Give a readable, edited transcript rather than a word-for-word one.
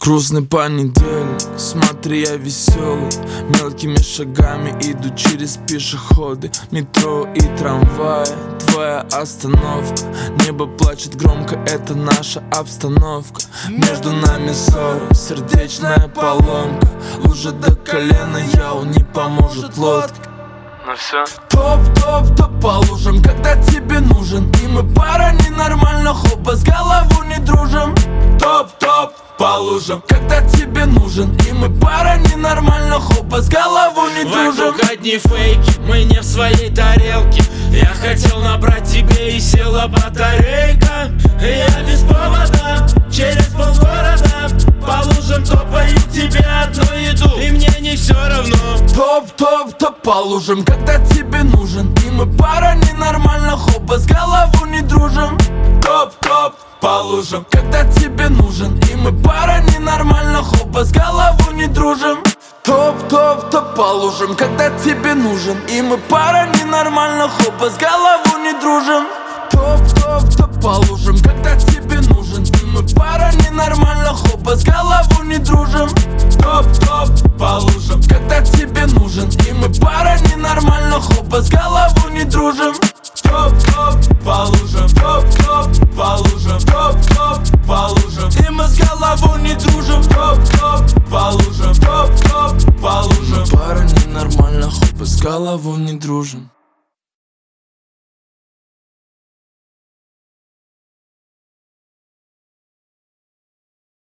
Грустный понедельник, смотри, я веселый. Мелкими шагами иду через пешеходы, метро и трамваи. Твоя остановка, небо плачет громко, это наша обстановка. Между нами ссора, сердечная поломка. Лужа до колена, яу, не поможет лодка. Ну все. Топ по лужам, когда тебе нужен. И мы пара ненормально, хопа, с голову не дружим. Топ по лужам, когда тебе нужен. И мы пара ненормально, хопа, с голову не дружим. Вокруг одни фейки, мы не в своей тарелке. Я хотел набрать тебе и села батарейка. Я без повода, через полгорода по лужам топаю к тебе одну еду. И мне не все равно. Топ по лужам, когда тебе нужен. И мы пара ненормально, хопа, с голову не дружим. Топ по лужам, когда тебе нужен. И мы пара ненормально, хопа, с голову не дружим. Топ по лужам, когда тебе нужен. И мы пара ненормально, хопа, с голову не дружим. Топ по лужам, когда тебе нужен. И мы пара ненормально, хопа, с голову не дружим. Топ по лужам, когда тебе нужен. И мы пара ненормально, хопа, с голову не дружим. Топ по лужам, топ по лужам, топ по лужам. И мы с голову не дружим. Топ по лужам, топ по лужам. Пара ненормально, хопа, с голову не дружим.